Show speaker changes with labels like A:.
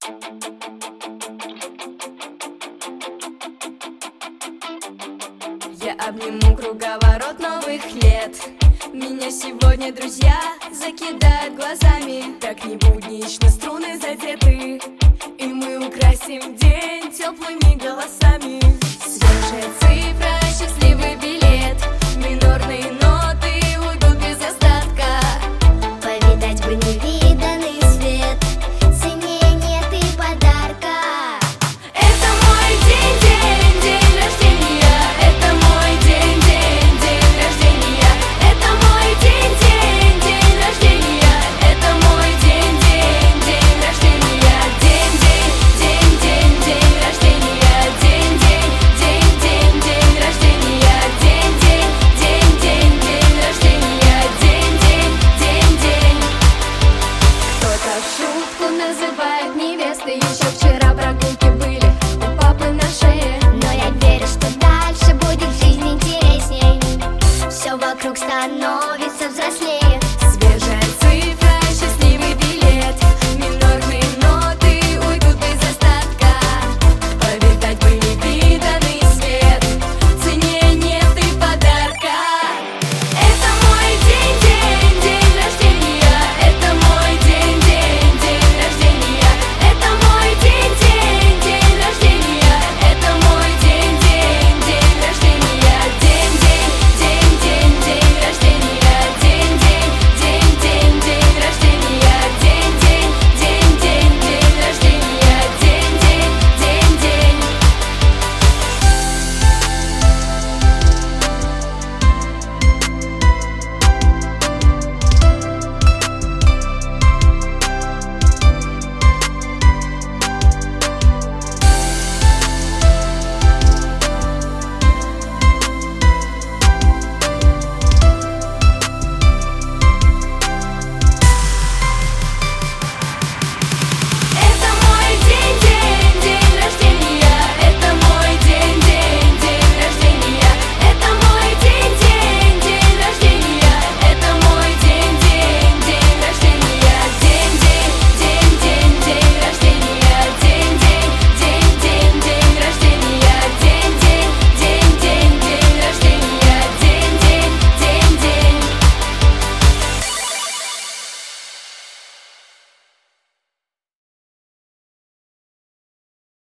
A: Я обниму круговорот новых лет. Меня сегодня друзья закидают глазами. Так не буднично, струны задеты, и мы украсим день теплыми голосами. Свежая цифра, счастливый билет, минорные ноты уйдут без остатка.
B: Повидать бы невиданный свет, ценнее нет и подарка.
A: Это мой день, день, день рождения. Это мой день, день, день рождения. Это мой день, день, день рождения. Это мой день, день, день рождения. День, день, день, день, день рождения. День, день, день, день, день рождения. День, день, день, день, день рождения. День, день, день, день. Кто-то в шутку называет невестой еще вчера.